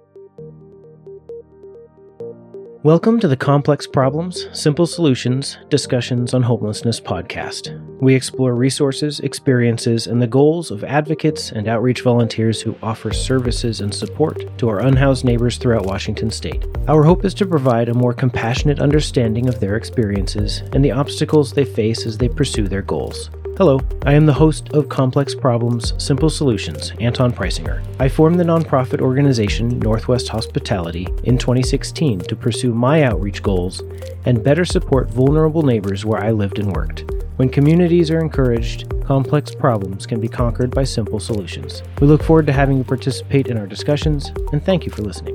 Welcome to the Complex Problems, Simple Solutions, Discussions on Homelessness podcast. We explore resources, experiences, and the goals of advocates and outreach volunteers who offer services and support to our unhoused neighbors throughout Washington state. Our hope is to provide a more compassionate understanding of their experiences and the obstacles they face as they pursue their goals. Hello, I am the host of Complex Problems, Simple Solutions, Anton Preisinger. I formed the nonprofit organization Northwest Hospitality in 2016 to pursue my outreach goals and better support vulnerable neighbors where I lived and worked. When communities are encouraged, complex problems can be conquered by simple solutions. We look forward to having you participate in our discussions, and thank you for listening.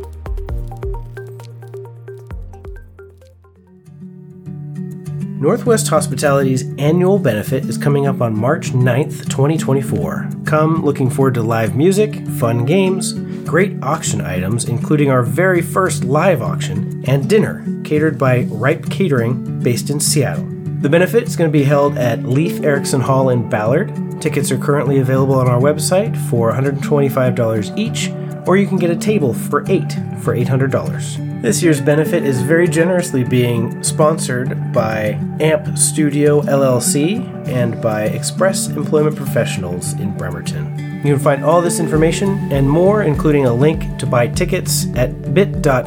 Northwest Hospitality's annual benefit is coming up on March 9th, 2024. Come looking forward to live music, fun games, great auction items, including our very first live auction, and dinner, catered by Ripe Catering, based in Seattle. The benefit is going to be held at Leif Erikson Hall in Ballard. Tickets are currently available on our website for $125 each, or you can get a table for 8 for $800. This year's benefit is very generously being sponsored by AMP Studio LLC and by Express Employment Professionals in Bremerton. You can find all this information and more, including a link to buy tickets at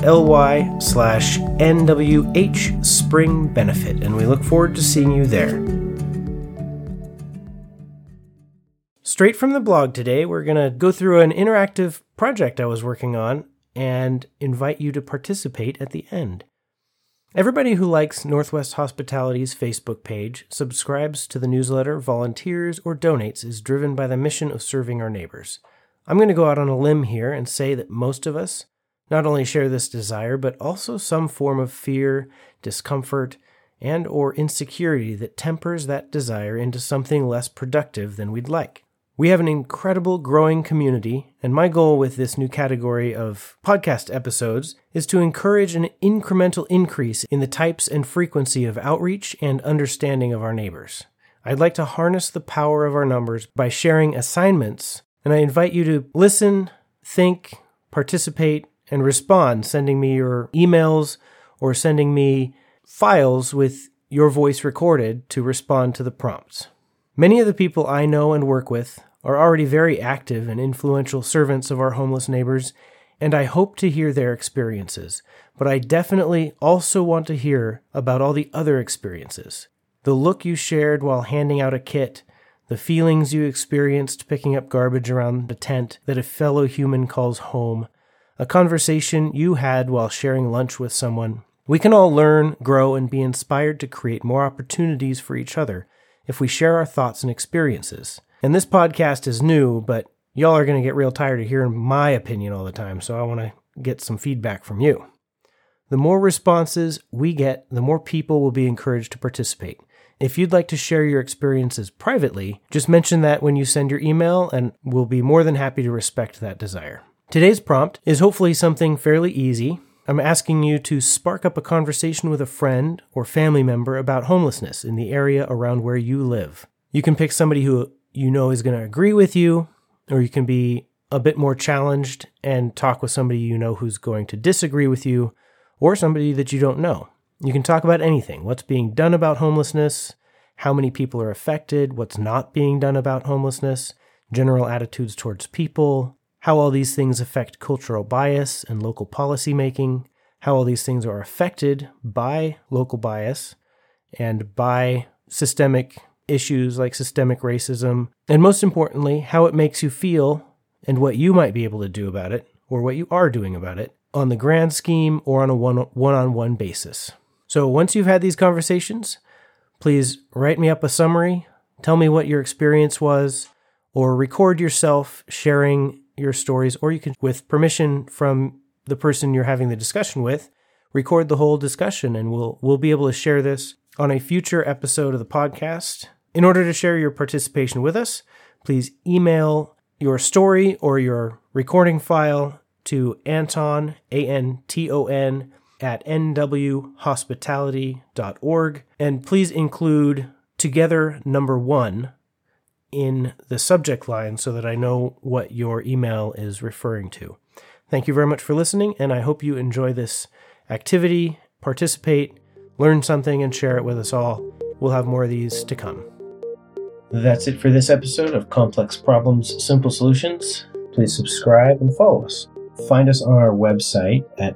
bit.ly/NWH Spring Benefit, and we look forward to seeing you there. Straight from the blog today, we're going to go through an interactive project I was working on and invite you to participate at the end. Everybody who likes Northwest Hospitality's Facebook page, subscribes to the newsletter, volunteers, or donates is driven by the mission of serving our neighbors. I'm going to go out on a limb here and say that most of us not only share this desire, but also some form of fear, discomfort, and or insecurity that tempers that desire into something less productive than we'd like. We have an incredible growing community, and my goal with this new category of podcast episodes is to encourage an incremental increase in the types and frequency of outreach and understanding of our neighbors. I'd like to harness the power of our numbers by sharing assignments, and I invite you to listen, think, participate, and respond, sending me your emails or sending me files with your voice recorded to respond to the prompts. Many of the people I know and work with are already very active and influential servants of our homeless neighbors, and I hope to hear their experiences. But I definitely also want to hear about all the other experiences. The look you shared while handing out a kit, the feelings you experienced picking up garbage around the tent that a fellow human calls home, a conversation you had while sharing lunch with someone. We can all learn, grow, and be inspired to create more opportunities for each other if we share our thoughts and experiences. And this podcast is new, but y'all are going to get real tired of hearing my opinion all the time, so I want to get some feedback from you. The more responses we get, the more people will be encouraged to participate. If you'd like to share your experiences privately, just mention that when you send your email, and we'll be more than happy to respect that desire. Today's prompt is hopefully something fairly easy. I'm asking you to spark up a conversation with a friend or family member about homelessness in the area around where you live. You can pick somebody who you know is going to agree with you, or you can be a bit more challenged and talk with somebody you know who's going to disagree with you, or somebody that you don't know. You can talk about anything: what's being done about homelessness, how many people are affected, what's not being done about homelessness, general attitudes towards people, how all these things affect cultural bias and local policy making, how all these things are affected by local bias and by systemic issues like systemic racism, and most importantly, how it makes you feel and what you might be able to do about it, or what you are doing about it, on the grand scheme or on a one-on-one basis. So once you've had these conversations, please write me up a summary, tell me what your experience was, or record yourself sharing your stories, or you can, with permission from the person you're having the discussion with, record the whole discussion, and we'll be able to share this on a future episode of the podcast. In order to share your participation with us, please email your story or your recording file to Anton, Anton, at nwhospitality.org, and please include together number 1 in the subject line so that I know what your email is referring to. Thank you very much for listening, and I hope you enjoy this activity, participate, learn something, and share it with us all. We'll have more of these to come. That's it for this episode of Complex Problems, Simple Solutions. Please subscribe and follow us. Find us on our website at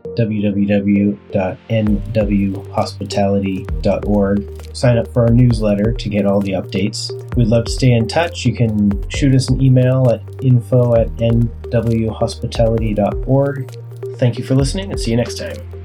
www.nwhospitality.org. Sign up for our newsletter to get all the updates. We'd love to stay in touch. You can shoot us an email at info@nwhospitality.org. Thank you for listening, and see you next time.